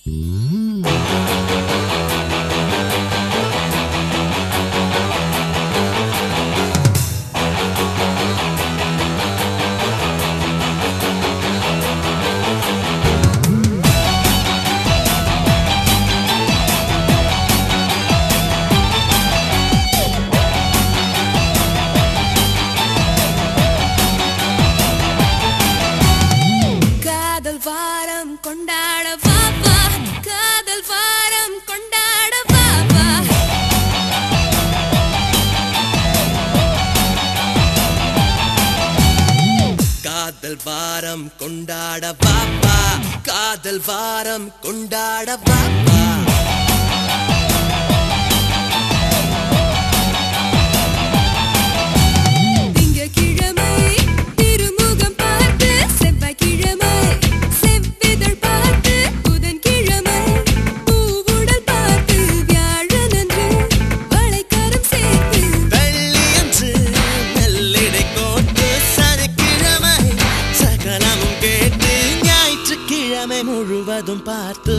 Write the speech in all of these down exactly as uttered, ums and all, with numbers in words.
கொண்டாட பாப்பா காதல் வாரம் கொண்டாட பாப்பா காதல் வாரம் கொண்டாட பாப்பா காதல் வாரம் கொண்டாட பாப்பா முழுவதும் பார்த்து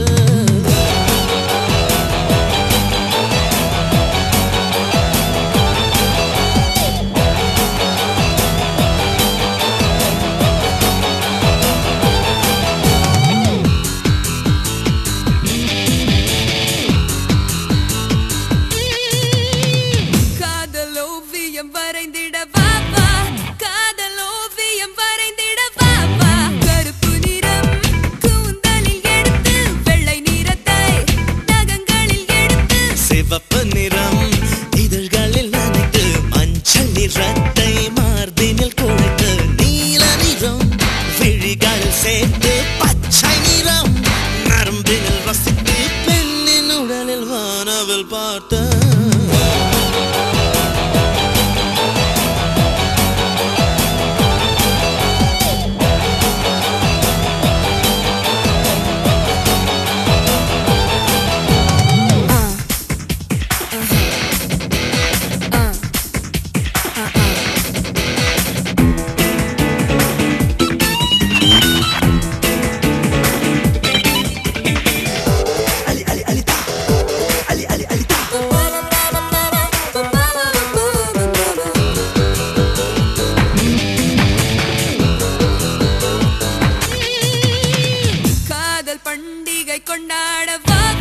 காதல் ஓவியம் வரைந்திட பாப்பா காதல் ஓவியம் வரைந்திட பாப்பா கருப்பு நிறம் சிவப்பு நிறம் இதழ்களில் நனைத்து மஞ்சள் நிறத்தை மார்பினில் குழைத்து நீல நிறம் விழிகளில் சேர்த்து பச்சை நிறம் நரம்பினில் ரசித்து பெண்ணின் உடலில் வானவில் பார்த்து பண்டிகை கொண்டாட